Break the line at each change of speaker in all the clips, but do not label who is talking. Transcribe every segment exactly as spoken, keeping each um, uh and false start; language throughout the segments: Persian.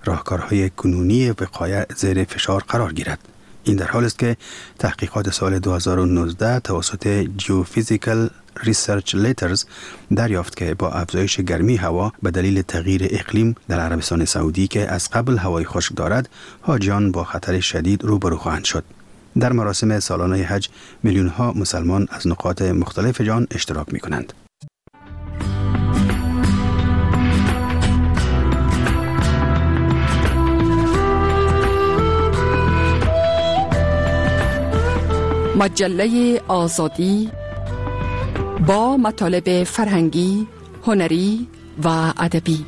راهکارهای کنونی وقایع زیر فشار قرار گیرد. این در حال است که تحقیقات سال دو هزار و نوزده توسط Geophysical Research Letters دریافت که با افزایش گرمی هوا به دلیل تغییر اقلیم در عربستان سعودی که از قبل هوای خشک دارد، حاجیان با خطر شدید روبرو خواهند شد. در مراسم سالانه حج میلیون ها مسلمان از نقاط مختلف جهان اشتراک می کنند.
مجله آزادی با مطالب فرهنگی، هنری و ادبی.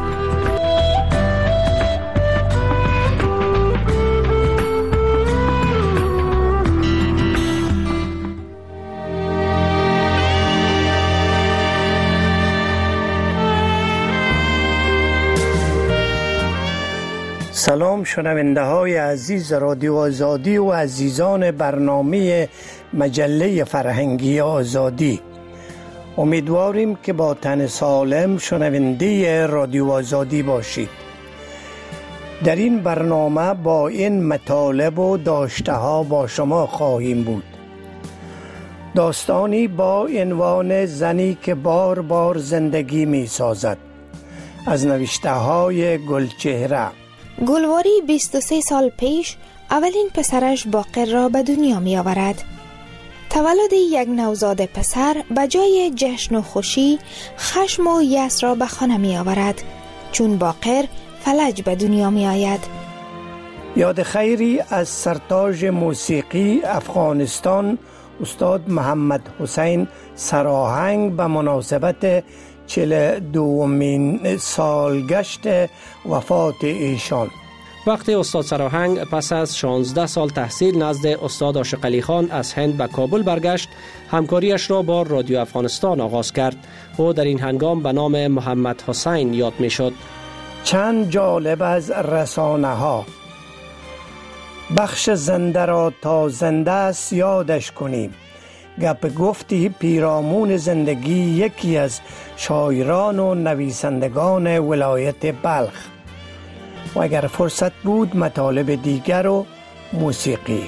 سلام شنونده های عزیز رادیو آزادی و عزیزان برنامه مجله فرهنگی آزادی. امیدواریم که با تن سالم شنونده رادیو آزادی باشید. در این برنامه با این مطالب و داشته ها با شما خواهیم بود. داستانی با عنوان زنی که بار بار زندگی می سازد، از نوشته های گلچهره.
گلواری بیست و سه سال پیش اولین پسرش باقر را به دنیا می آورد. تولد یک نوزاد پسر به جای جشن و خوشی، خشم و یأس را به خانه می آورد، چون باقر فلج به دنیا می آید.
یاد خیری از سرتاج موسیقی افغانستان استاد محمد حسین سراهنگ به مناسبت چهل دومین سالگشت وفات ایشان.
وقتی استاد سراهنگ پس از شانزده سال تحصیل نزد استاد عاشق علی خان از هند به کابل برگشت، همکاریش را با رادیو افغانستان آغاز کرد و در این هنگام به نام محمد حسین یاد می شد.
چند جالب از رسانه ها. بخش زنده را تا زنده است یادش کنیم. گپ گفتی پیرامون زندگی یکی از شاعران و نویسندگان ولایت بلخ. و اگر فرصت بود مطالب دیگر و موسیقی.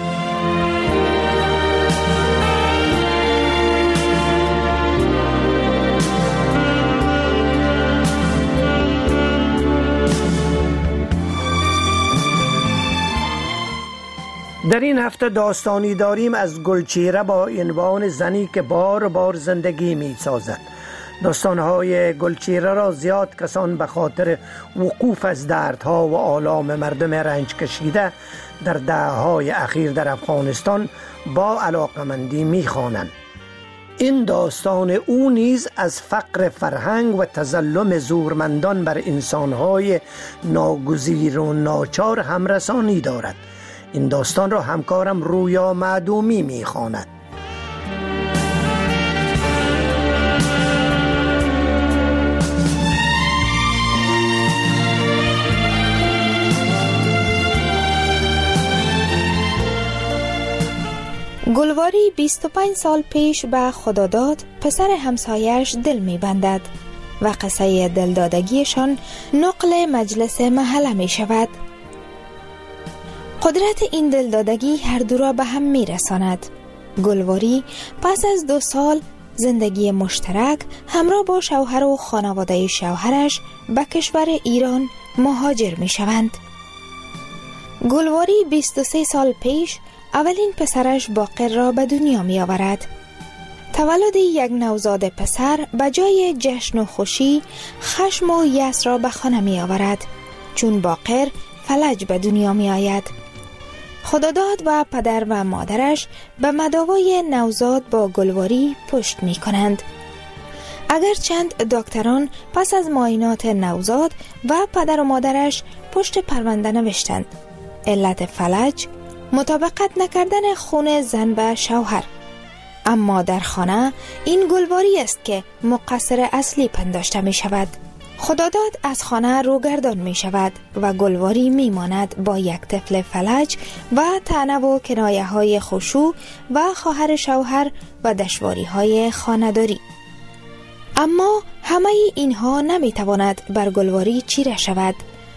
در این هفته داستانی داریم از گلچهره با عنوان زنی که بار بار زندگی می سازد. داستانهای گلچهره را زیاد کسان به خاطر وقوف از دردها و آلام مردم رنج کشیده در دهه‌های اخیر در افغانستان با علاقمندی می خوانند. این داستان او نیز از فقر فرهنگ و تظلم زورمندان بر انسانهای ناگزیر و ناچار همرسانی دارد. این داستان را همکارم رویا معدومی می خواند.
گلواری بیست و پنج سال پیش به خداداد پسر همسایش دل می بندد و قصه دلدادگیشان نقل مجلس محله می شود. قدرت این دلدادگی هر دو را به هم می رساند. گلواری پس از دو سال زندگی مشترک همراه با شوهر و خانواده شوهرش به کشور ایران مهاجر می شوند. گلواری بیست و سه سال پیش اولین پسرش باقر را به دنیا می آورد. تولد یک نوزاد پسر به جای جشن و خوشی، خشم و یأس را به خانه می آورد، چون باقر فلج به دنیا می آید. خداداد و پدر و مادرش به مداوای نوزاد با گلواری پشت می کنند. اگر چند دکتران پس از معاینات نوزاد و پدر و مادرش پشت پرونده نوشتند. علت فلج مطابقت نکردن خون زن به شوهر. اما در خانه این گلواری است که مقصر اصلی پنداشته می شود. خداداد از خانه روگردان می شود و گلواری می ماند با یک طفل فلج و طعنه و کنایه های خشوع و خواهر شوهر و دشواری های خانه‌داری. اما همه اینها نمی تواند بر گلواری چیره شود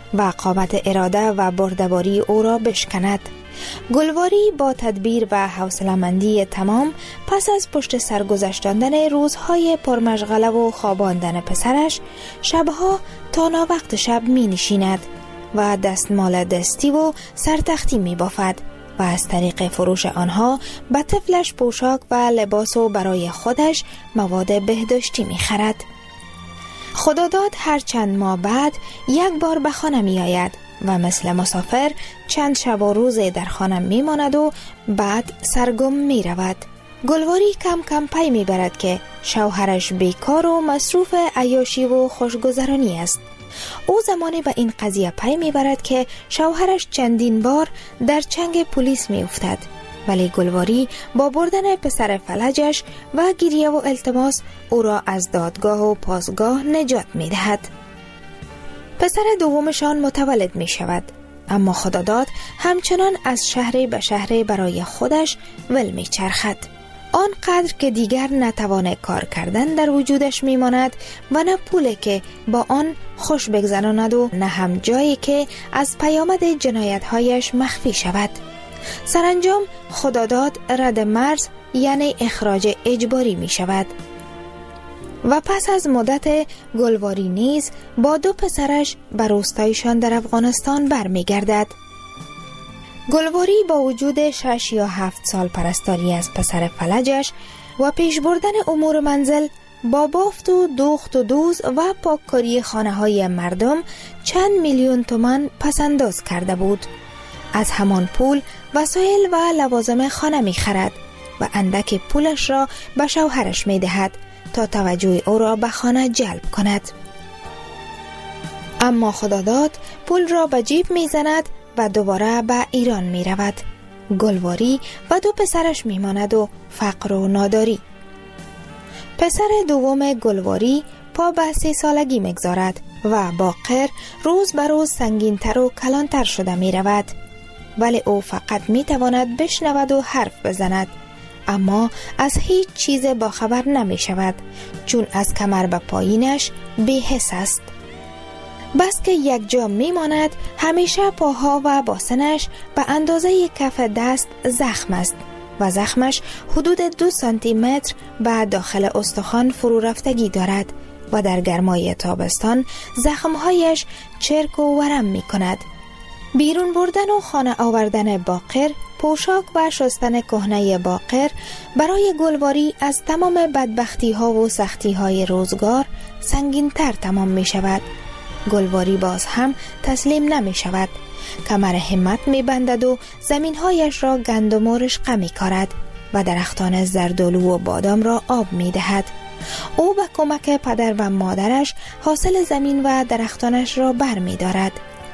و قامت اراده و بردباری او را بشکند. گلواری با تدبیر و حوصله‌مندی تمام پس از پشت سر گذشتاندن روزهای پرمشغله و خواباندن پسرش، شبها تا ناوقت شب می نشیند و دستمال دستی و سرتختی می بافد و از طریق فروش آنها به طفلش پوشاک و لباس و برای خودش مواد بهداشتی می خرد. خداداد هر چند ماه بعد یک بار به خانه می آید و مثل مسافر چند شب و روز در خانه می ماند و بعد سرگم می رود. گلواری کم کم پی می برد که شوهرش بیکار و مصروف عیاشی و خوشگذرانی است. او زمانی به این قضیه پی می برد که شوهرش چندین بار در چنگ پلیس می افتد، ولی گلواری با بردن پسر فلجش و گریه و التماس او را از دادگاه و پاسگاه نجات می دهد. پسر دومشان متولد می شود، اما خداداد همچنان از شهری به شهری برای خودش ول می چرخد. آنقدر که دیگر نتوان کار کردن در وجودش می ماند و نه پولی که با آن خوش بگذراند و نه هم جایی که از پیامد جنایتهایش مخفی شود. سرانجام خداداد رد مرز یعنی اخراج اجباری می شود و پس از مدت گلواری نیز با دو پسرش به روستایشان در افغانستان برمی گردد. گلواری با وجود شش یا هفت سال پرستاری از پسر فلجش و پیش بردن امور منزل با بافت و دوخت و دوز و پاککاری خانه های مردم چند میلیون تومان پسنداز کرده بود. از همان پول وسایل و لوازم خانه می خرد و اندک پولش را به شوهرش می دهد تا توجه او را به خانه جلب کند. اما خداداد پول را به جیب می زند و دوباره به ایران می رود. گلواری و دو پسرش می ماند و فقر و ناداری. پسر دوم گلواری پا به سی سالگی می گذارد و باقر روز به روز سنگین‌تر و کلانتر شده می رود. ولی او فقط می تواند بشنود و حرف بزند، اما از هیچ چیز باخبر نمی شود، چون از کمر به پایینش بی حس است. بس که یک جا می ماند، همیشه پاها و باسنش به اندازه کف دست زخم است و زخمش حدود دو سانتی متر به داخل استخوان فرو رفتگی دارد و در گرمای تابستان زخمهایش چرک و ورم می کند. بیرون بردن و خانه آوردن باقر، پوشاک و شستن کهنه باقر برای گلواری از تمام بدبختی ها و سختی های روزگار سنگین تر تمام می شود. گلواری باز هم تسلیم نمی شود. کمر همت می بندد و زمین هایش را گندم و رشقه می کارد و درختان زردالو و بادام را آب می دهد. او به کمک پدر و مادرش حاصل زمین و درختانش را بر می دارد.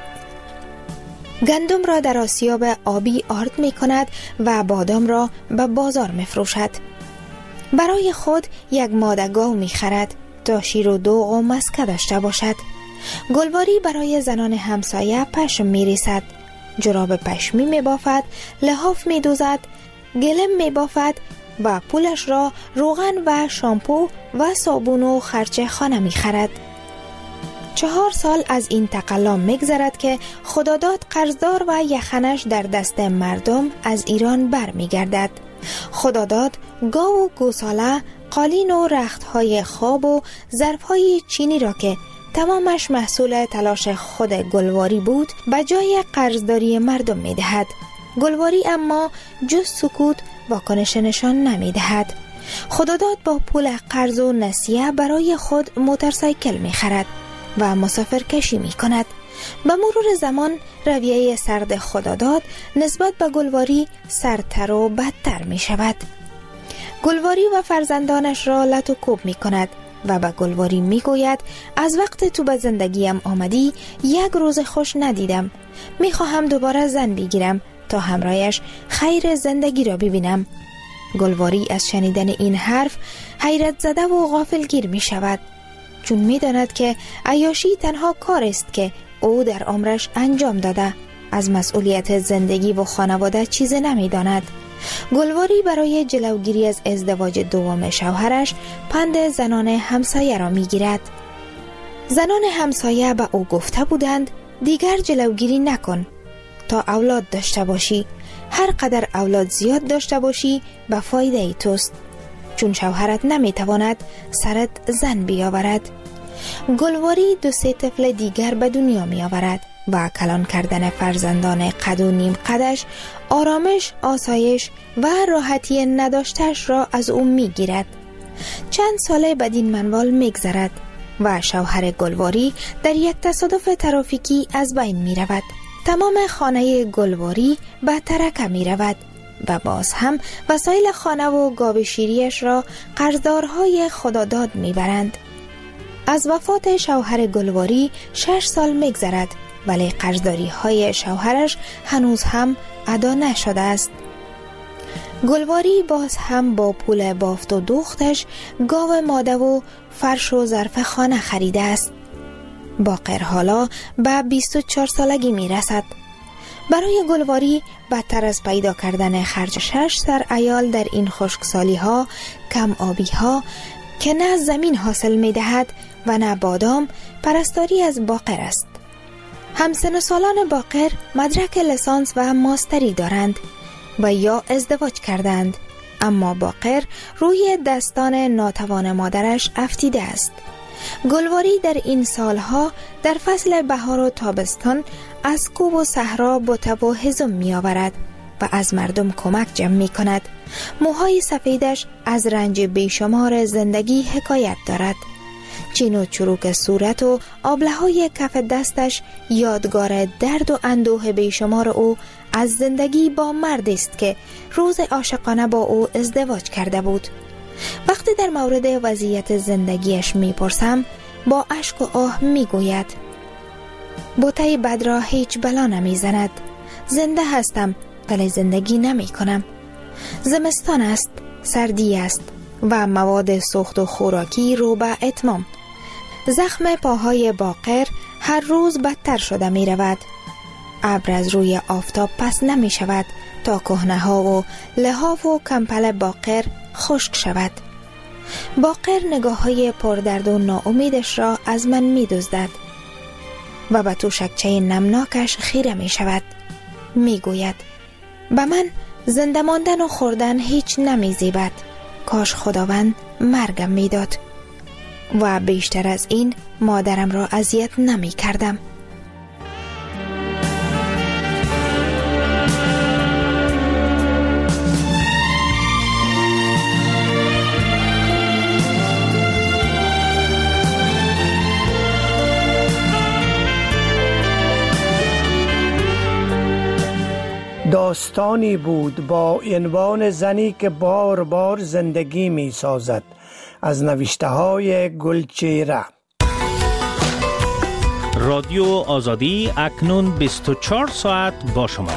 گندم را در آسیاب آبی آرد می کند و بادام را به بازار می فروشد. برای خود یک ماده گاو می خرد تا شیر و دوغ و مسکه داشته باشد. گلواری برای زنان همسایه پشم می ریسد، جراب پشمی می بافد، لحاف می دوزد، گلم می بافد و پولش را روغن و شامپو و صابون و خرچه خانه می خرد. چهار سال از این تقلا میگذرد که خداداد قرضدار و یخنش در دست مردم از ایران بر می گردد. خداداد گاو و گوساله، قالین و رختهای خواب و ظرفهای چینی را که تمامش محصول تلاش خود گلواری بود به جای قرضداری مردم می دهد. گلواری اما جز سکوت واکنش نشان نمی دهد. خداداد با پول قرض و نسیه برای خود موتورسایکل می خرد و مسافر کشی می کند. به مرور زمان رویه سرد خداداد نسبت به گلواری سردتر و بدتر می شود. گلواری و فرزندانش را لط و کوب می کند و به گلواری می گوید از وقت تو به زندگیم آمدی یک روز خوش ندیدم. می خواهم دوباره زن بگیرم تا همراهش خیر زندگی را ببینم. گلواری از شنیدن این حرف حیرت زده و غافلگیر می شود، چون می داند که عیاشی تنها کار است که او در عمرش انجام داده. از مسئولیت زندگی و خانواده چیزی نمی داند. گلواری برای جلوگیری از ازدواج دوم شوهرش پند زنان همسایه را می گیرد. زنان همسایه به او گفته بودند دیگر جلوگیری نکن تا اولاد داشته باشی. هر قدر اولاد زیاد داشته باشی به فایده ای توست، چون شوهرت نمیتواند سرت زن بیاورد. گلواری دو سه طفل دیگر به دنیا می آورد و کلان کردن فرزندان قد و نیم قدش آرامش، آسایش و راحتی نداشتش را از او می گیرد. چند ساله بدین منوال می گذرد و شوهر گلواری در یک تصادف ترافیکی از بین می رود. تمام خانه گلواری به ترکه می رود و باز هم وسایل خانه و گاو شیریش را قرضدارهای خداداد می برند. از وفات شوهر گلواری شش سال می گذرد، ولی قرضداری های شوهرش هنوز هم ادا نشده است. گلواری باز هم با پول بافت و دوختش گاو ماده و فرش و ظرف خانه خریده است. باقر حالا به بیست و چهار سالگی می رسد. برای گلواری بدتر از پیدا کردن خرج شش سر عیال در این خشکسالی ها، کم آبی ها که نه زمین حاصل می دهد و نه بادام، پرستاری از باقر است. همسن و سالان باقر مدرک لیسانس و ماستری دارند و یا ازدواج کردند، اما باقر روی دستان ناتوان مادرش افتیده است. گلواری در این سالها در فصل بهار و تابستان از کوه و صحرا بوته و هزم می آورد و از مردم کمک جمع می کند. موهای سفیدش از رنج بیشمار زندگی حکایت دارد. چین و چروک صورت و آبله‌های کف دستش یادگار درد و اندوه بیشمار او از زندگی با مردی است که روز عاشقانه با او ازدواج کرده بود. وقتی در مورد وضعیت زندگیش میپرسم با اشک و آه میگوید بوته بد را هیچ بلا نمیزند. زنده هستم ولی زندگی نمی کنم. زمستان است، سردی است و مواد سوخت و خوراکی رو به اتمام. زخم پاهای باقر هر روز بدتر شده می رود. ابر از روی آفتاب پس نمی شود تا کهنه ها و لحاف و کمپل باقر خشک شود. باقر نگاه های پردرد و ناامیدش را از من می دزدد و به توشکچه نمناکش خیره می شود. می گوید به من زنده ماندن و خوردن هیچ نمی زیبد. کاش خداوند مرگم می داد و بیشتر از این مادرم را اذیت نمی کردم.
داستانی بود با عنوان زنی که بار بار زندگی می سازد، از نوشته های گلچهره.
رادیو آزادی اکنون بیست و چهار ساعت با شما.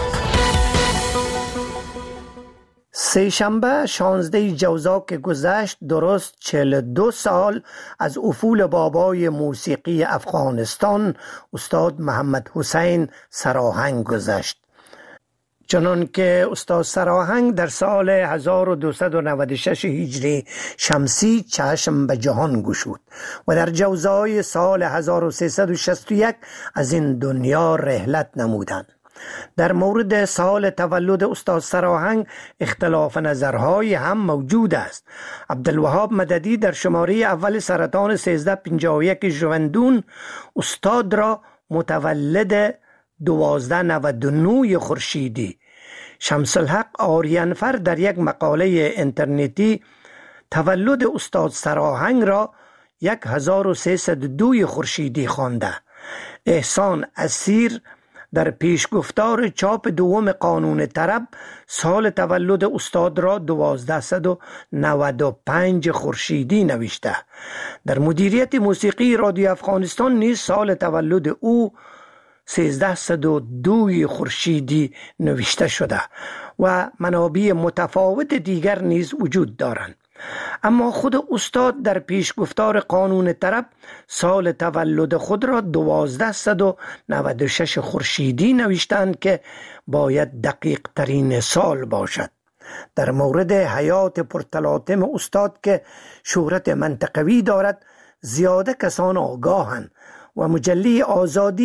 سه شنبه شانزده جوزا که گذشت درست چهل و دو سال از افول بابای موسیقی افغانستان استاد محمد حسین سراهنگ گذشت. چنان که استاد سراهنگ در سال هزار و دویست و نود و شش هجری شمسی چشم به جهان گشود و در جوزای سال هزار و سیصد و شصت و یک از این دنیا رحلت نمودند. در مورد سال تولد استاد سراهنگ اختلاف نظرهای هم موجود است. عبدالوهاب مددی در شماره اول سرطان سیزده پنجاه و یک ژوئندون استاد را متولد دوازده نود و نه خورشیدی، شمس الحق آریانفر در یک مقاله اینترنتی تولد استاد سراهنگ را هزار و سیصد و دو خورشیدی خوانده. احسان اسیر در پیشگفتار چاپ دوم قانون طرب سال تولد استاد را دوازده و نود و پنج خورشیدی نوشته. در مدیریت موسیقی رادیو افغانستان نیز سال تولد او سیزده و دو خورشیدی نوشته شده و منابع متفاوت دیگر نیز وجود دارند. اما خود استاد در پیشگفتار قانون طرب سال تولد خود را دوازده و نود و شش خورشیدی نوشتند که باید دقیق ترین سال باشد. در مورد حیات پرتلاطم استاد که شهرت منطقوی دارد زیاده کسان آگاهند و مجله آزادی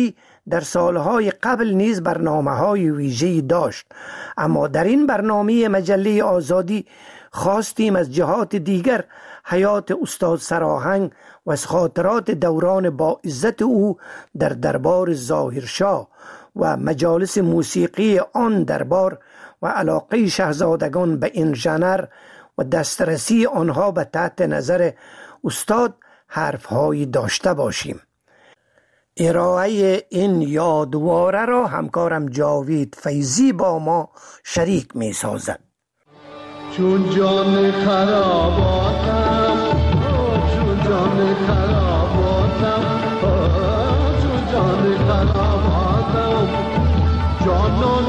در سالهای قبل نیز برنامه‌های ویژه‌ای داشت، اما در این برنامه مجله آزادی خواستیم از جهات دیگر حیات استاد سراهنگ و از خاطرات دوران با عزت او در دربار ظاهرشاه و مجالس موسیقی آن دربار و علاقه شاهزادگان به این ژانر و دسترسی آنها به تحت نظر استاد حرفهایی داشته باشیم. ارائه این یادواره را همکارم جاوید فیضی با ما شریک می سازد.
چون جان خراباتم، چون جان خراباتم، چون جان خراباتم، جانان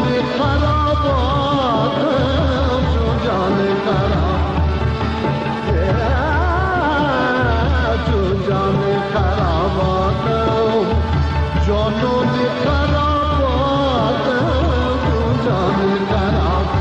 خراباتم، چون جان خراباتم، چون جان خراباتم، جانان خراباتم، چون جان خراباتم.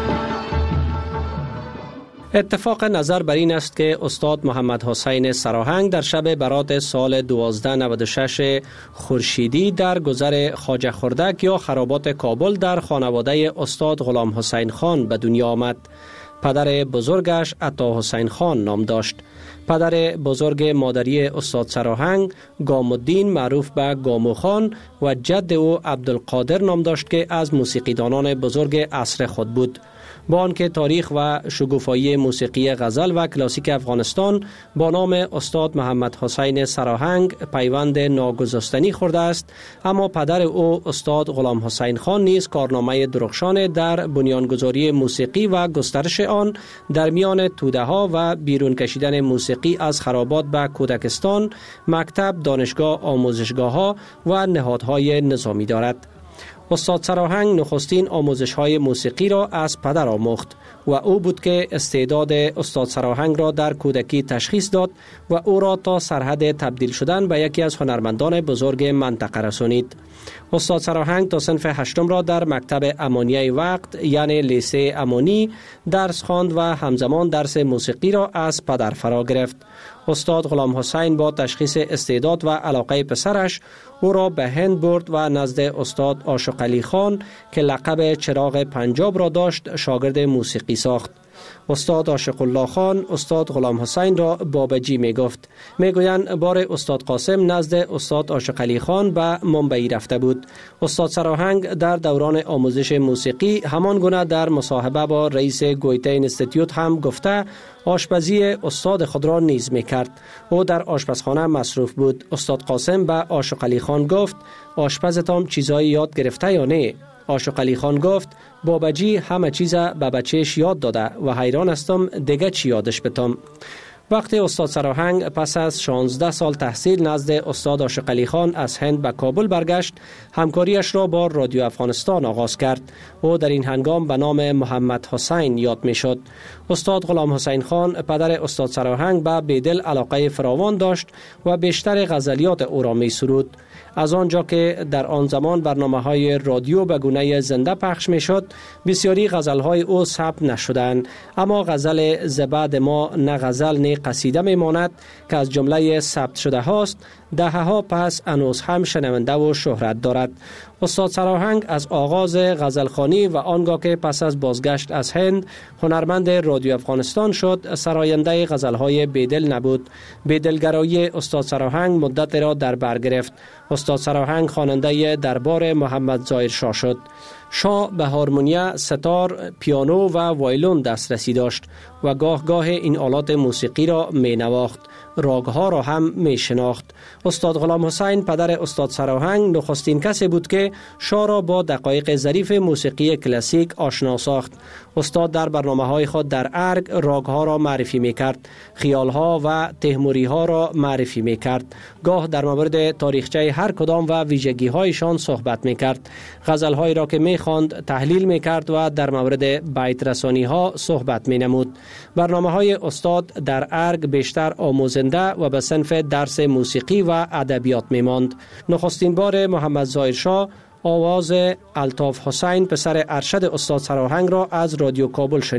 اتفاق نظر بر این است که استاد محمد حسین سراهنگ در شب برات سال دوازده نود و شش خورشیدی در گذر خواجه خردک یا خرابات کابل در خانواده استاد غلام حسین خان به دنیا آمد. پدر بزرگش عطا حسین خان نام داشت. پدر بزرگ مادری استاد سراهنگ گامالدین معروف به گامو خان و جد او عبدالقادر نام داشت که از موسیقیدانان بزرگ عصر خود بود. با آنکه تاریخ و شگوفایی موسیقی غزل و کلاسیک افغانستان با نام استاد محمد حسین سراهنگ پیوند ناگسستنی خورده است، اما پدر او استاد غلام حسین خان نیز کارنامه درخشان در بنیانگذاری موسیقی و گسترش آن در میان توده ها و بیرون کشیدن موسیقی از خرابات به کودکستان، مکتب، دانشگاه، آموزشگاه ها و نهادهای نظامی دارد. استاد سراهنگ نخستین آموزش‌های موسیقی را از پدر آموخت و او بود که استعداد استاد سراهنگ را در کودکی تشخیص داد و او را تا سرحد تبدیل شدن به یکی از هنرمندان بزرگ منطقه رسانید. استاد سراهنگ تا صنف هشتم را در مکتب امانیه وقت یعنی لیسه امانی درس خواند و همزمان درس موسیقی را از پدر فرا گرفت. استاد غلام حسین با تشخیص استعداد و علاقه پسرش او را به هند برد و نزد استاد عاشق علی خان که لقب چراغ پنجاب را داشت شاگرد موسیقی ساخت. استاد عاشق الله خان استاد غلام حسین را بابجی می گفت. می گویند بار استاد قاسم نزد استاد عاشق علی خان به ممبئی رفته بود. استاد سراهنگ در دوران آموزش موسیقی همان گونه در مصاحبه با رئیس گویته اینستیتوت هم گفته آشپزی استاد خود را نیز می کرد. او در آشپزخانه مصروف بود. استاد قاسم به عاشق علی خان گفت آشپزتان چیزایی یاد گرفته یا نه؟ عاشق علی خان گفت بابجی همه چیز به بچهش یاد داده و حیران هستم دیگه چی یادش بتم. وقتی استاد سراهنگ پس از شانزده سال تحصیل نزد استاد عاشق علی خان از هند به کابل برگشت، همکاریش را با رادیو افغانستان آغاز کرد. او در این هنگام به نام محمد حسین یاد می شد. استاد غلام حسین خان پدر استاد سراهنگ به بیدل علاقه فراوان داشت و بیشتر غزلیات او را می سرود. از آنجا که در آن زمان برنامه‌های رادیو به گونه زنده پخش می‌شد، بسیاری غزل‌های او ثبت نشدند، اما غزل زبد ما نه غزل نه قصیده می‌ماند که از جمله ثبت شده هاست، دهه‌ها پس هنوز هم شنونده و شهرت دارد. استاد سراهنگ از آغاز غزلخوانی و آنگاه که پس از بازگشت از هند هنرمند رادیو افغانستان شد، سراینده غزل‌های بیدل نبود. بیدلگرایی استاد سراهنگ مدت را در بر گرفت. استاد سراهنگ خواننده دربار محمد ظاهرشاه شد. شاه به هارمونیا، ستار، پیانو و وایلون دسترسی داشت و گاه گاه این آلات موسیقی را می نواخت. راگها را هم می شناخت. استاد غلام حسین پدر استاد سراهنگ نخستین کسی بود که شاه را با دقایق ظریف موسیقی کلاسیک آشنا ساخت. استاد در برنامه‌های خود در ارگ راگها را معرفی می کرد، خیالها و تیموریها را معرفی می کرد. گاه در مورد تاریخچه هر کدام و ویژگی‌هایشان صحبت می کرد. غزل‌هایی را که می خواند تحلیل می کرد و در مورد بیت رسانی‌ها صحبت می نمود. برنامه‌های استاد در ارگ بیشتر آموزنده و به صنف درس موسیقی و ادبیات می ماند. نخستین بار محمد ظاهرشاه آواز الطاف حسین پسر ارشد استاد سراهنگ را از رادیو کابل شنید.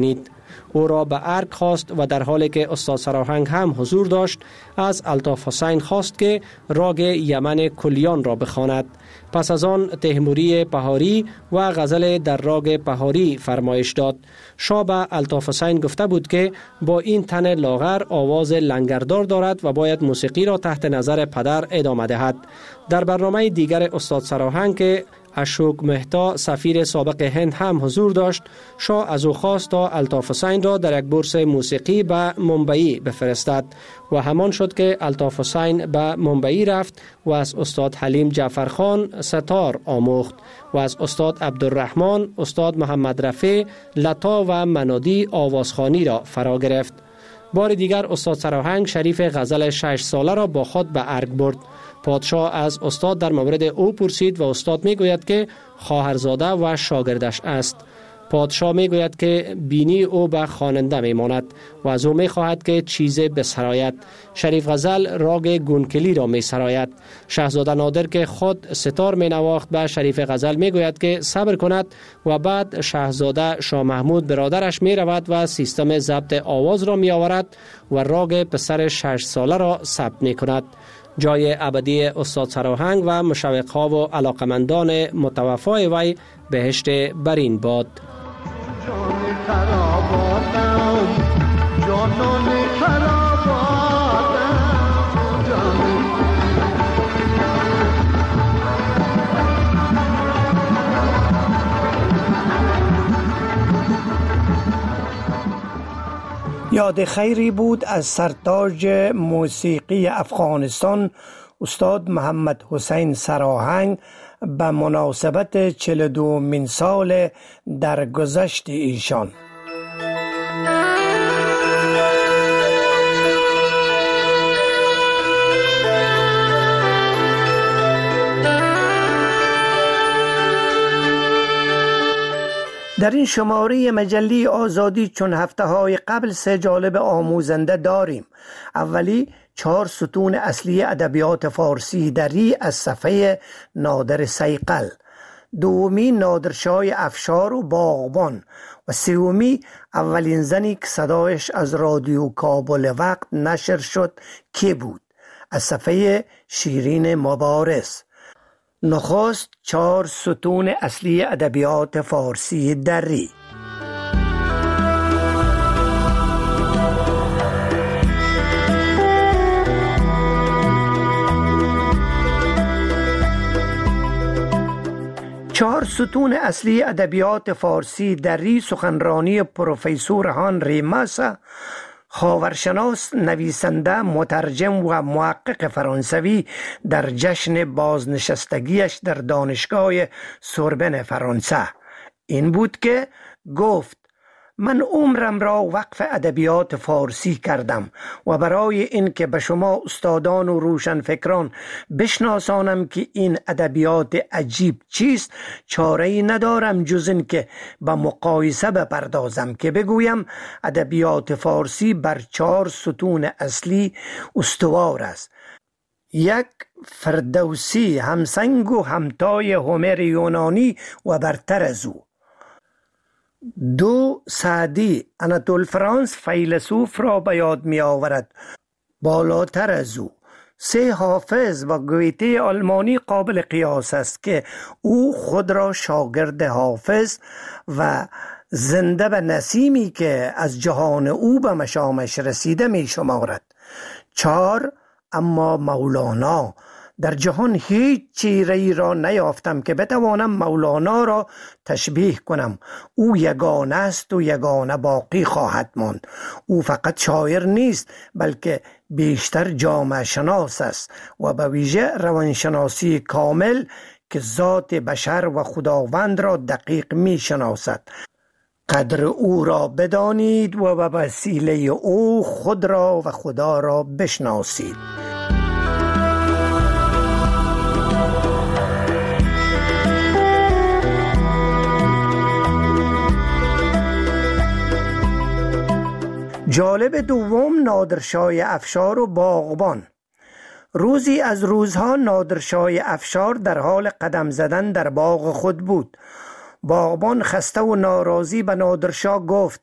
او را به ارگ خواست و در حالی که استاد سراهنگ هم حضور داشت از الطاف حسین خواست که راگ یمن کلیان را بخواند. پس از آن تیموری پهاری و غزل در راگ پهاری فرمایش داد. شاه به الطاف حسین گفته بود که با این تن لاغر آواز لنگردار دارد و باید موسیقی را تحت نظر پدر ادامه دهد. در برنامه دیگر استاد سراهنگ که اشوک مهتا سفیر سابق هند هم حضور داشت، شاه از او خواست تا الطاف حسین را در یک بورس موسیقی به ممبئی بفرستد و همان شد که الطاف حسین به ممبئی رفت و از استاد حلیم جعفرخان ستار آموخت و از استاد عبدالرحمن، استاد محمد رفیع، لتا و منادی آوازخوانی را فرا گرفت. بار دیگر استاد سراهنگ شریف غزل شش ساله را با خود به ارگ برد. پادشاه از استاد در مورد او پرسید و استاد می گوید که خواهرزاده و شاگردش است. پادشاه می گوید که بینی او به خواننده می ماند و از او می خواهد که چیزی بسراید. شریف غزل راگ گونکلی را می سراید. شاهزاده نادر که خود ستار می نواخت به شریف غزل می گوید که صبر کند و بعد شاهزاده شاه محمود برادرش می رود و سیستم ضبط آواز را می آورد و راگ پسر شش ساله را ثبت می کند. جای ابدی استاد سراهنگ و مشوق‌ها و علاقمندان متوفای وی بهشت برین باد.
جان خراباتم جانان خراباتم جان
یاد خیری بود از سرتاج موسیقی افغانستان استاد محمد حسین سراهنگ به مناسبت چهل و دومین سال درگذشت ایشان. در این شماره مجله آزادی چون هفته های قبل سه جالب آموزنده داریم. اولی چهار ستون اصلی ادبیات فارسی دری از صفحه نادر صیقل، دومی نادرشاه افشار و باغبان و سومی اولین زنی که صدایش از رادیو کابل وقت نشر شد که بود از صفحه شیرین مبارز. نخست چهار ستون اصلی ادبیات فارسی دری. چهار ستون اصلی ادبیات فارسی دری سخنرانی پروفسور هانری ماسا، خاورشناس، نویسنده، مترجم و محقق فرانسوی در جشن بازنشستگیش در دانشگاه سوربن فرانسه. این بود که گفت: من عمرم را وقف ادبیات فارسی کردم و برای این که به شما استادان و روشنفکران بشناسانم که این ادبیات عجیب چیست، چاره‌ای ندارم جز این که به مقایسه بپردازم که بگویم ادبیات فارسی بر چهار ستون اصلی استوار است. یک، فردوسی، همسنگ و همتای هومر یونانی و برتر از او. دو، سعدی، آناتول فرانس فیلسوف را به یاد می آورد، بالاتر از او. سه، حافظ و گویته آلمانی قابل قیاس است که او خود را شاگرد حافظ و زنده به نسیمی که از جهان او به مشامش رسیده می شمارد. چهار، اما مولانا. در جهان هیچ چیره‌ای را نیافتم که بتوانم مولانا را تشبیه کنم. او یگانه است و یگانه باقی خواهد ماند. او فقط شاعر نیست بلکه بیشتر جامعه شناس است و به ویژه روانشناسی کامل که ذات بشر و خداوند را دقیق می شناسد. قدر او را بدانید و به وسیله او خود را و خدا را بشناسید. جالب دوم نادرشاه افشار و باغبان. روزی از روزها نادرشاه افشار در حال قدم زدن در باغ خود بود. باغبان خسته و ناراضی به نادرشاه گفت: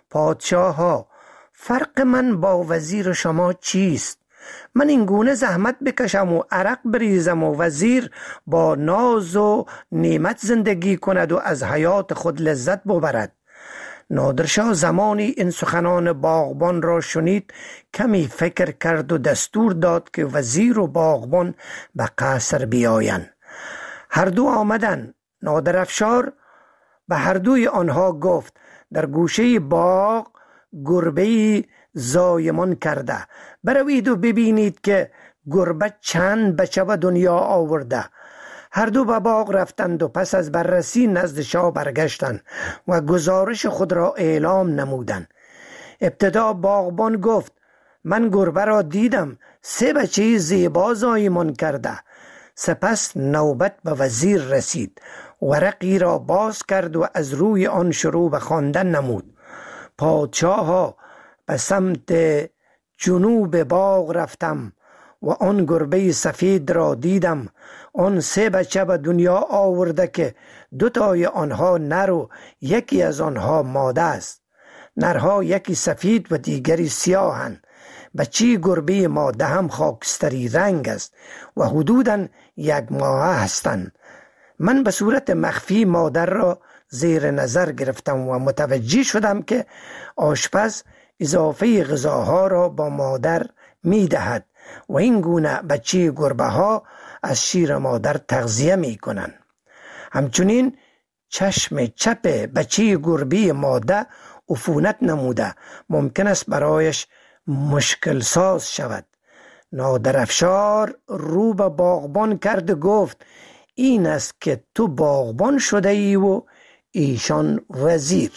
پادشاه ها، فرق من با وزیر شما چیست؟ من این گونه زحمت بکشم و عرق بریزم و وزیر با ناز و نعمت زندگی کند و از حیات خود لذت ببرد. نادرشاه زمانی این سخنان باغبان را شنید، کمی فکر کرد و دستور داد که وزیر و باغبان به قصر بیایند. هر دو آمدند. نادرافشار به هر دوی آنها گفت در گوشه باغ گربه‌ای زایمان کرده، بروید و ببینید که گربه چند بچه به دنیا آورده. هر دو به باغ رفتند و پس از بررسی نزد شاه برگشتند و گزارش خود را اعلام نمودند. ابتدا باغبان گفت من گربه را دیدم، سه بچه زیبا زایمان کرده. سپس نوبت به وزیر رسید. ورقی را باز کرد و از روی آن شروع به خواندن نمود. پادشاه ها، به سمت جنوب باغ رفتم و آن گربه سفید را دیدم. آن سه بچه به دنیا آورده که دو تای آنها نر و یکی از آنها ماده است. نرها یکی سفید و دیگری سیاهند. بچه گربه ماده هم خاکستری رنگ است و حدوداً یک ماه هستند. من به صورت مخفی مادر را زیر نظر گرفتم و متوجه شدم که آشپز اضافه غذاها را با مادر می دهد و این گونه بچه گربه ها از شیر مادر تغذیه می کنند. همچنین چشم چپ بچه گربه ماده عفونت نموده، ممکن است برایش مشکل ساز شود. نادرافشار رو به باغبان کرد و گفت این است که تو باغبان شده ای و ایشان وزیر.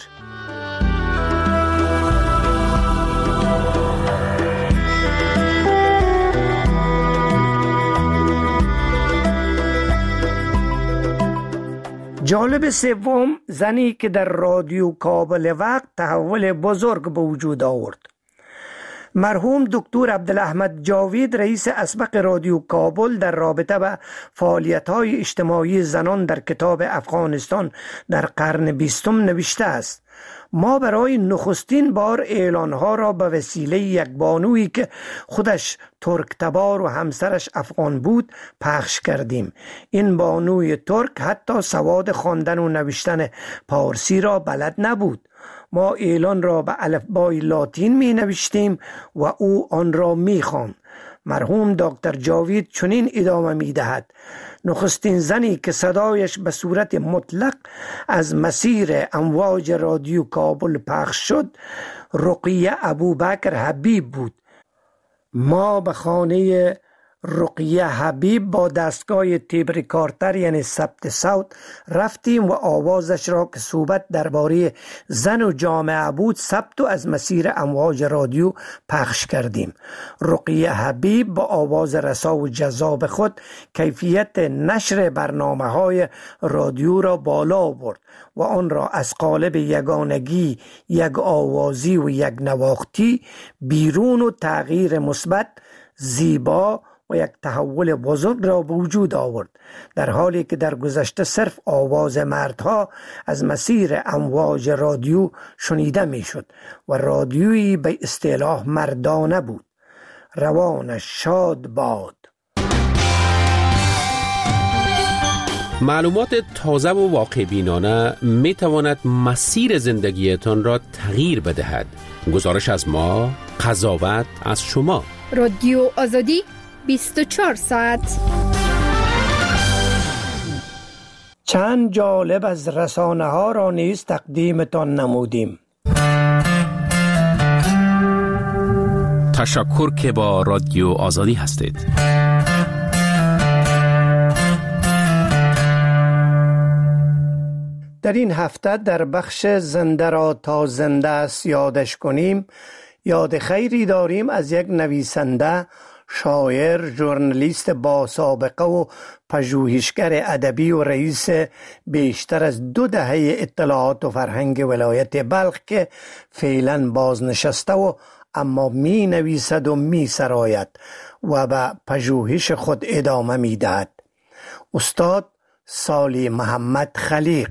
جالب سوم، زنی که در رادیو کابل وقت تحول بزرگ به وجود آورد. مرحوم دکتر عبدالاحمد جاوید رئیس اسبق رادیو کابل در رابطه با فعالیت‌های اجتماعی زنان در کتاب افغانستان در قرن بیستم نوشته است: ما برای نخستین بار اعلانها را به وسیله یک بانویی که خودش ترک تبار و همسرش افغان بود پخش کردیم. این بانوی ترک حتی سواد خواندن و نوشتن پارسی را بلد نبود. ما اعلان را به الفبای لاتین می نوشتیم و او آن را می خواند. مرحوم دکتر جاوید چنین ادامه می دهد: نخستین زنی که صدایش به صورت مطلق از مسیر امواج رادیو کابل پخش شد رقیه ابوبکر حبیب بود. ما به خانه رقیه حبیب با دستگاه تیپ ریکاردر یعنی ثبت صوت رفتیم و آوازش را که صحبت درباره زن و جامعه بود ثبت و از مسیر امواج رادیو پخش کردیم. رقیه حبیب با آواز رسا و جذاب خود کیفیت نشر برنامه های رادیو را بالا برد و آن را از قالب یگانگی، یک آوازی و یک نواختی بیرون و تغییر مثبت، زیبا و یک تحول بزرگ را به وجود آورد، در حالی که در گذشته صرف آواز مردها از مسیر امواج رادیو شنیده می شد و رادیویی به اصطلاح مردانه بود. روانش شاد باد.
معلومات تازه و واقع بینانه می تواند مسیر زندگیتان را تغییر بدهد. گزارش از ما، قضاوت از شما.
رادیو آزادی بیست و چهار ساعت.
چند جالب از رسانه ها را نیز تقدیمتان نمودیم.
تشکر که با رادیو آزادی هستید.
در این هفته در بخش زنده را تا زنده است یادش کنیم یاد خیری داریم از یک نویسنده، شاعر، ژورنالیست با سابقه و پژوهشگر ادبی و رئیس بیشتر از دو دهه اطلاعات و فرهنگ ولایت بلخ که فعلا بازنشسته و اما می نویسد و می سراید و به پژوهش خود ادامه می دهد. استاد سالی محمد خلیق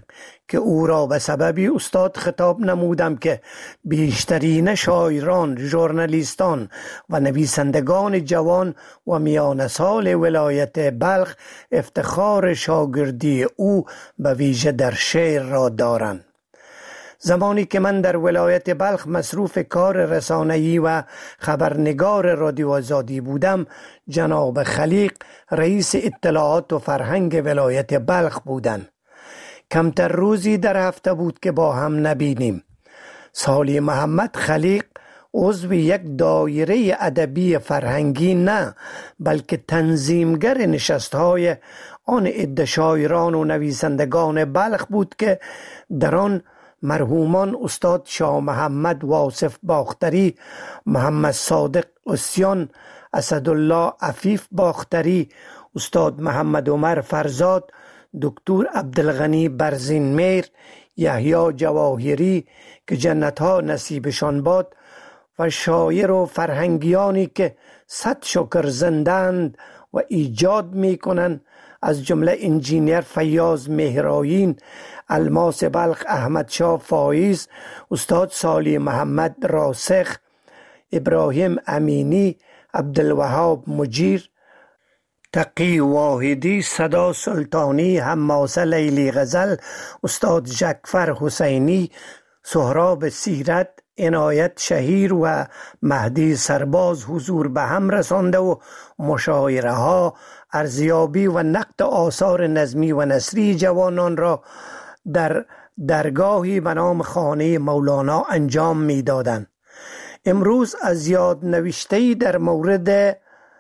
که او را به سببی استاد خطاب نمودم که بیشترین شاعران، ژورنالیستان و نویسندگان جوان و میان سال ولایت بلخ افتخار شاگردی او به ویژه در شعر را دارند. زمانی که من در ولایت بلخ مصروف کار رسانه‌ای و خبرنگار رادیو آزادی بودم، جناب خلیق رئیس اطلاعات و فرهنگ ولایت بلخ بودند. کمتر روزی در هفته بود که با هم نبینیم. سالی محمد خلیق عضو یک دایره ادبی فرهنگی نه، بلکه تنظیمگر نشست‌های آن عده شاعران و نویسندگان بلخ بود که در آن مرحومان استاد شاه محمد واصف باختری، محمد صادق اسیان، اسدالله عفیف باختری، استاد محمد عمر فرزاد، دکتر عبدالغنی برزینمیر، یحیی جواهری که جنتها نصیبشان باد و شاعر و فرهنگیانی که صد شکر زندند و ایجاد می کنند، از جمله انجینیر فیاض مهرآیین، الماس بلخ احمد شاه فایز، استاد صالح محمد راسخ، ابراهیم امینی، عبدالوهاب مجیر، تقی واحدی، صدا سلطانی، حماسه لیلی غزل، استاد جعفر حسینی، سهراب سیرت، عنایت شهیر و مهدی سرباز حضور به هم رسانده و مشاعره ها، ارزیابی و نقد آثار نظمی و نثری جوانان را در درگاهی به نام خانه مولانا انجام می دادند. امروز از یاد نوشته‌ای در مورد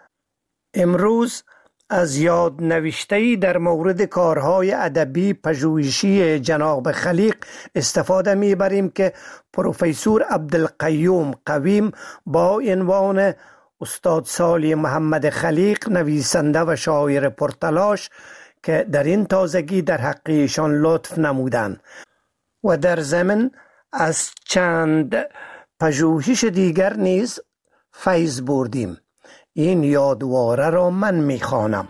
امروز از یاد نوشته‌ای در مورد کارهای ادبی پژوهشی جناب خلیق استفاده می‌بریم که پروفسور عبدالقیوم قویم با عنوان استاد صالح محمد خلیق، نویسنده و شاعر پرتلاش، که در این تازگی در حق ایشان لطف نمودند و در ضمن از چند پژوهش دیگر نیز فیض بردیم. این یادواره را من میخوانم.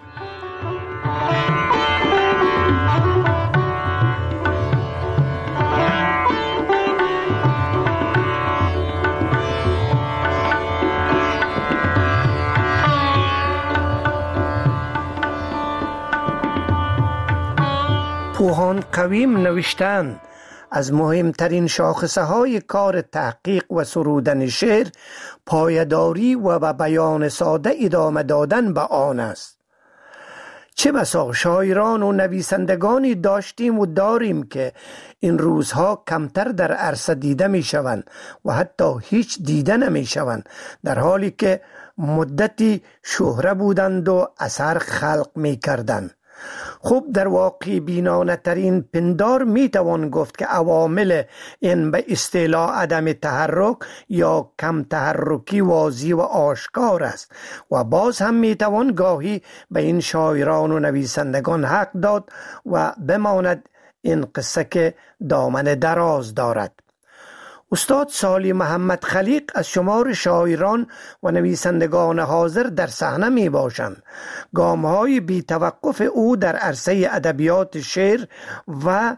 پوهان قویم نوشتند از مهمترین شاخصه های کار تحقیق و سرودن شعر پایداری و به بیان ساده ادامه دادن به آن است. چه بسا شاعران و نویسندگانی داشتیم و داریم که این روزها کمتر در عرصه دیده می شوند و حتی هیچ دیده نمی شوند، در حالی که مدتی شهره بودند و اثر خلق می کردند. خوب در واقع بینانه ترین پندار می توان گفت که عوامل این به اصطلاح عدم تحرک یا کم تحرکی واضح و آشکار است و باز هم می توان گاهی به این شاعران و نویسندگان حق داد و بماند این قصه که دامن دراز دارد. استاد صالح محمد خلیق از شمار شاعران و نویسندگان حاضر در صحنه می باشند. گام‌های بی توقف او در عرصه ادبیات شعر و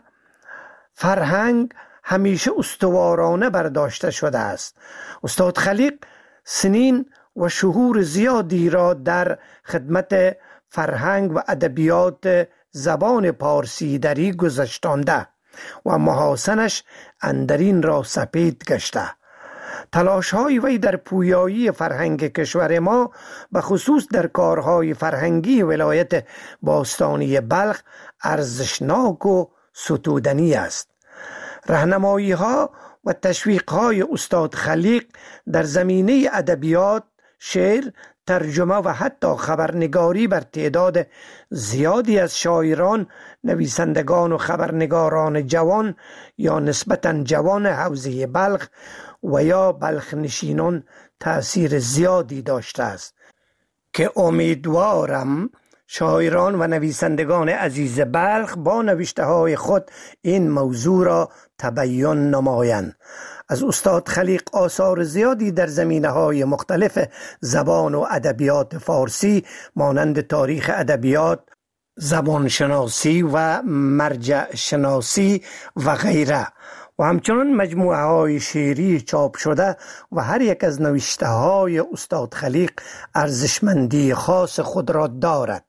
فرهنگ همیشه استوارانه برداشته شده است. استاد خلیق سنین و شهور زیادی را در خدمت فرهنگ و ادبیات زبان پارسی دری گذشتانده و محاسنش اندرین را سپید گشته. تلاش‌های وی در پویایی فرهنگ کشور ما به خصوص در کارهای فرهنگی ولایت باستانی بلخ ارزشناک و ستودنی است. راهنمایی‌ها و تشویق‌های استاد خلیق در زمینه ادبیات، شعر، ترجمه و حتی خبرنگاری بر تعداد زیادی از شاعران، نویسندگان و خبرنگاران جوان یا نسبتاً جوان حوزه بلخ و یا بلخ نشینان تأثیر زیادی داشته است که امیدوارم شاعران و نویسندگان عزیز بلخ با نوشته های خود این موضوع را تبیین نمایند. از استاد خلیق آثار زیادی در زمینه‌های مختلف زبان و ادبیات فارسی مانند تاریخ ادبیات، زبان شناسی و مرجع شناسی و غیره و همچنان مجموعه های شعری چاپ شده و هر یک از نوشته های استاد خلیق ارزشمندی خاص خود را دارد.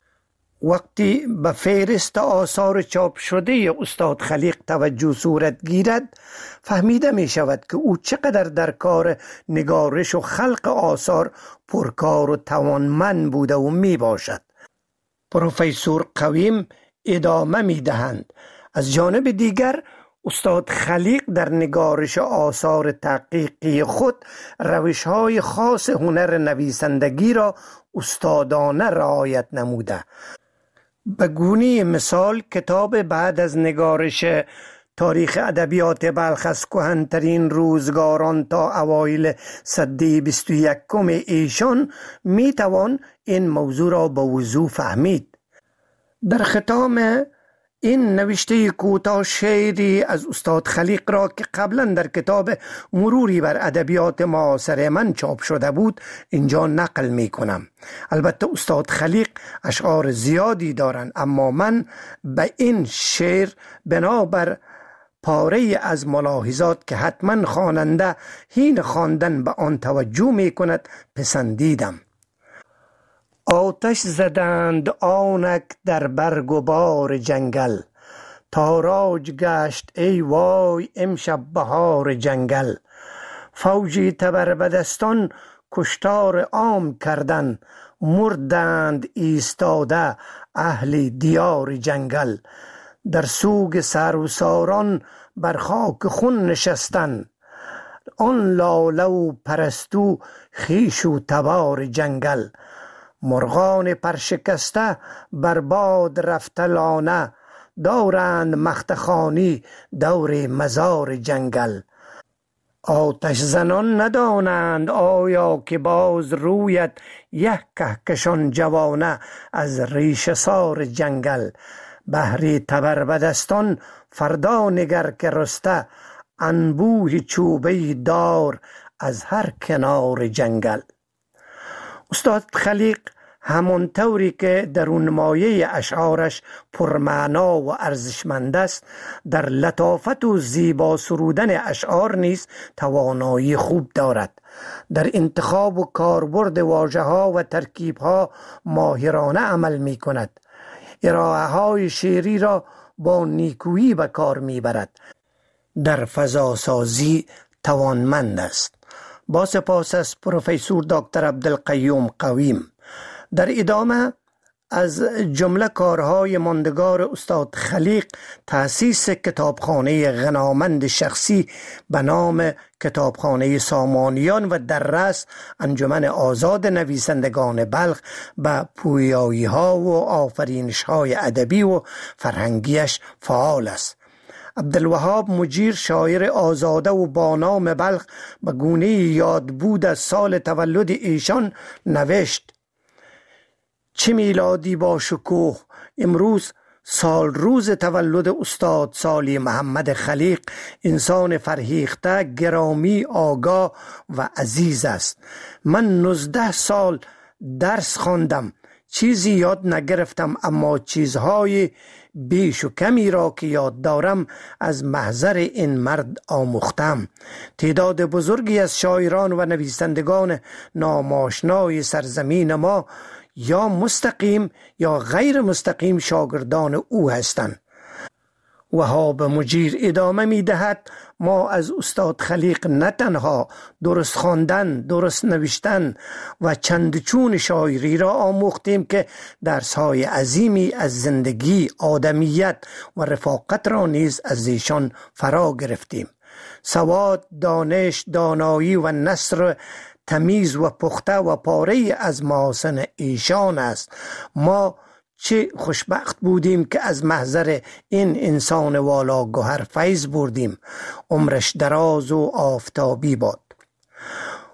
وقتی به فهرست آثار چاپ شده استاد خلیق توجه صورت گیرد، فهمیده می شود که او چقدر در کار نگارش و خلق آثار پرکار و توانمند بوده و می باشد. پروفسور قویم ادامه می دهند: از جانب دیگر استاد خلیق در نگارش آثار تحقیقی خود روش‌های خاص هنر نویسندگی را استادانه رعایت نموده. به گونه مثال کتاب بعد از نگارش تاریخ ادبیات بلخ از کهن‌ترین روزگاران تا اوایل سده بیست و یکم ایشان می توان این موضوع را به وضوح فهمید. در ختام این نوشته کوتاه شعری از استاد خلیق را که قبلا در کتاب مروری بر ادبیات معاصر من چاپ شده بود اینجا نقل می کنم. البته استاد خلیق اشعار زیادی دارند، اما من به این شعر بنابر پاره از ملاحظات که حتما خواننده حین خواندن به آن توجه می کند پسندیدم. آتش زدند آنک در برگ و بار جنگل، تاراج گشت ای وای امشب بهار جنگل. فوجی تبربدستان کشتار عام کردن، مردند ایستاده اهل دیار جنگل. در سوگ سروساران بر خاک خون نشستن، آن لاله و پرستو خیش و تبار جنگل. مرغان پرشکسته بر باد رفته لانه، دارند مختخانی دور مزار جنگل. آتش زنان ندانند آیا که باز رویت، یک کهکشان جوانه از ریشه سار جنگل. بهری تبربدستان فردا نگر که رسته، انبوه چوبه دار از هر کنار جنگل. استاد خلیق همانطوری که در اون مایه اشعارش پرمعنا و ارزشمند است، در لطافت و زیبا سرودن اشعار نیز توانایی خوب دارد. در انتخاب و کاربرد واژه ها و ترکیب ها ماهرانه عمل می کند. ارائه های شعری را با نیکویی به کار می برد. در فضا سازی توانمند است. با سپاس از پروفسور دکتر عبدالقیوم قویم. در ادامه از جمله کارهای ماندگار استاد خلیق تأسیس کتابخانه غنامند شخصی به نام کتابخانه سامانیان و در رأس انجمن آزاد نویسندگان بلخ به پویایی ها و آفرینش های ادبی و فرهنگیش فعال است. عبدالوهاب مجیر شاعر آزاده و با نام بلخ به گونه یاد بود از سال تولد ایشان نوشت: چه میلادی با شکوه، امروز سال روز تولد استاد سالی محمد خلیق. انسان فرهیخته، گرامی، آگاه و عزیز است. من نوزده سال درس خواندم، چیزی یاد نگرفتم، اما چیزهای بیش و کمی را که یاد دارم از محضر این مرد آموختم. تعداد بزرگی از شاعران و نویسندگان ناماشنای سرزمین ما یا مستقیم یا غیر مستقیم شاگردان او هستند. وهاب مجیر ادامه می دهد: ما از استاد خلیق نه تنها درست خواندن، درست نوشتن و چندچون شاعری را آموختیم که درس‌های عظیمی از زندگی، آدمیت و رفاقت را نیز از ایشان فرا گرفتیم. سواد، دانش، دانایی و نثر تمیز و پخته و پاره از محاسن ایشان است. ما چه خوشبخت بودیم که از محضر این انسان والا گوهر فیض بردیم. عمرش دراز و آفتابی باد.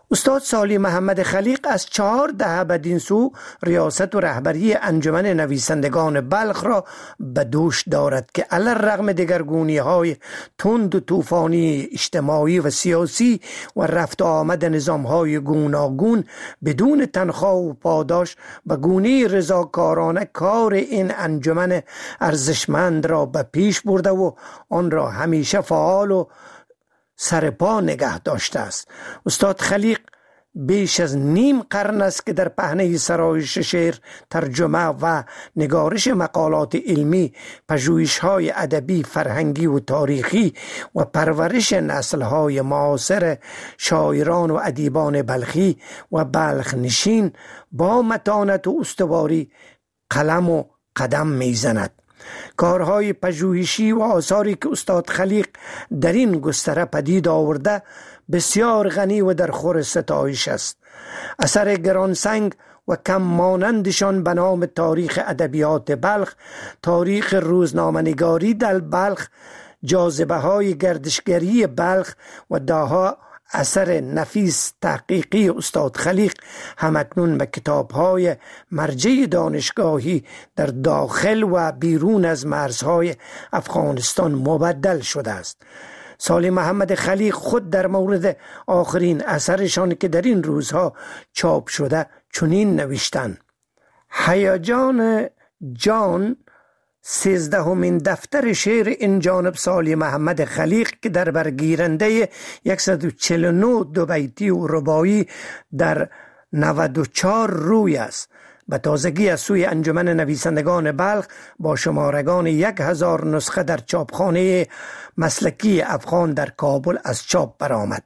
استاد صالح محمد خلیق از چهار دهه بدین سو ریاست و رهبری انجمن نویسندگان بلخ را به دوش دارد که علی الرغم دگرگونی های تند و طوفانی اجتماعی و سیاسی و رفت و آمد نظام های گوناگون بدون تنخواه و پاداش به گونه رضاکارانه کار این انجمن ارزشمند را به پیش برده و آن را همیشه فعال و سرپا نگه داشته است. استاد خلیق بیش از نیم قرن است که در پهنه سرایش شعر، ترجمه و نگارش مقالات علمی، پژوهش‌های ادبی، فرهنگی و تاریخی و پرورش نسل‌های معاصر شاعران و ادیبان بلخی و بلخ نشین با متانت و استواری قلم و قدم میزند. کارهای پژوهشی و آثاری که استاد خلیق در این گستره پدید آورده بسیار غنی و در خور ستایش است. اثر گرانسنگ و کم مانندشان به نام تاریخ ادبیات بلخ، تاریخ روزنامه‌نگاری در بلخ، جاذبه های گردشگری بلخ و داها اثر نفیس تحقیقی استاد خلیق همکنون به کتاب‌های مرجع دانشگاهی در داخل و بیرون از مرزهای افغانستان مبدل شده است. صالح محمد خلیق خود در مورد آخرین اثرشان که در این روزها چاپ شده چنین نوشتند: هیجان جان، سیزدهمین دفتر شعر این جانب صالح محمد خلیق که در برگیرنده صد و چهل و نه دو بیتی و رباعی در نود و چهار روی است. به تازگی از سوی انجمن نویسندگان بلخ با شمارگان یک هزار نسخه در چاپخانه مسلکی افغان در کابل از چاپ برآمد.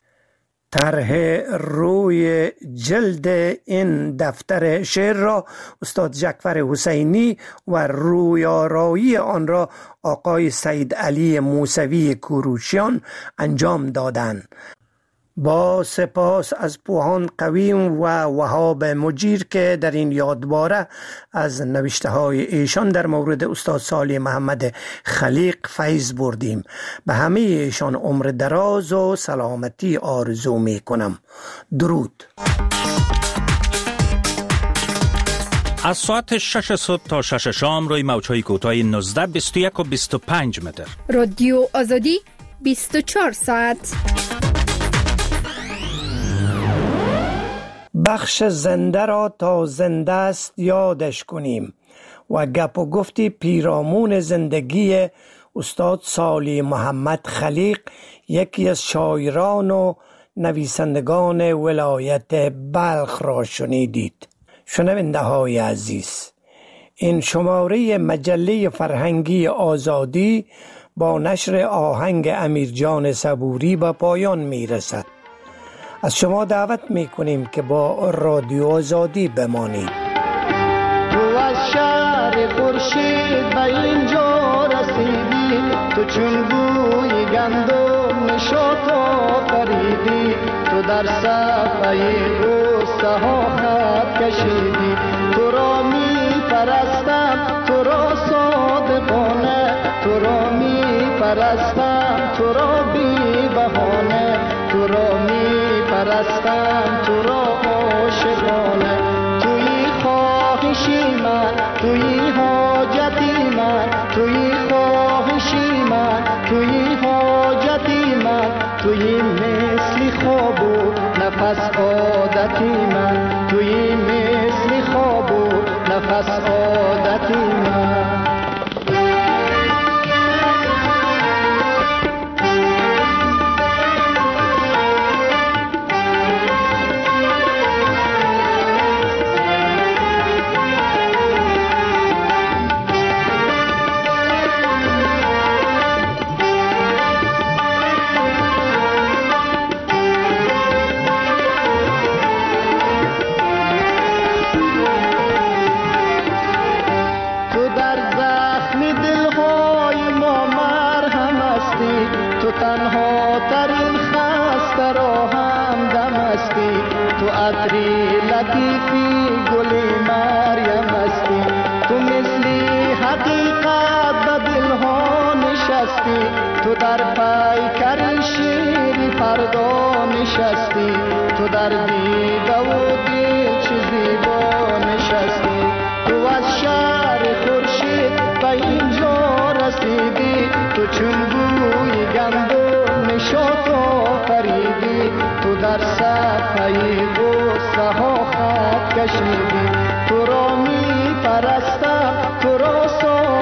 طرح روی جلد این دفتر شعر را استاد جعفر حسینی و رویارایی آن را آقای سید علی موسوی کوروشیان انجام دادند. با سپاس از پوهان قویم و وهاب مجیر که در این یادباره از نوشته های ایشان در مورد استاد صالح محمد خلیق فیض بردیم. به همه ایشان عمر دراز و سلامتی آرزو می کنم. درود.
از ساعت شش صبح تا شش شام روی موج‌های کوتاه نوزده، بیست و یک و بیست و پنج متر.
رادیو آزادی بیست و چهار ساعت.
بخش زنده را تا زنده است یادش کنیم و گپ و گفتی پیرامون زندگی استاد صالح محمد خلیق، یکی از شاعران و نویسندگان ولایت بلخ را شنیدید. شنونده های عزیز، این شماره مجله فرهنگی آزادی با نشر آهنگ امیرجان صبوری به پایان می رسد. از شما دعوت می کنیم که با رادیو آزادی بمانید.
تو از شهر خورشید به اینجا رسیدی، تو چون بوی گندم نشاط آفریدی، تو در صفحه غصه ها خط کشیدی. تو را می پرستم، تو را صادقانه، تو را می پرستم، تو را بی بهانه، تو را می پرستم، تو را عاشقانه. توی خواهشی من، توی حاجتی من، توی خواهشی من، توی حاجتی من، توی مثل خواب و نفس عادتی من، توی مثل خواب و نفس عادتی من. تنها ترین خسته را هم دم استی، تو عطری لطیفی گلی مریم استی، تو مثلی حقیقت به دلها نشستی، تو در پیکر شیری فردا نشستی، تو در دیده و دل چه زیبا نشستی. تو از شهر خورشید به اینجا رسیدی، تو چون بوی گندم نشاط آفریدی، تو در صفحه غصه ها خط کشیدی. تو را می پرستم، تو را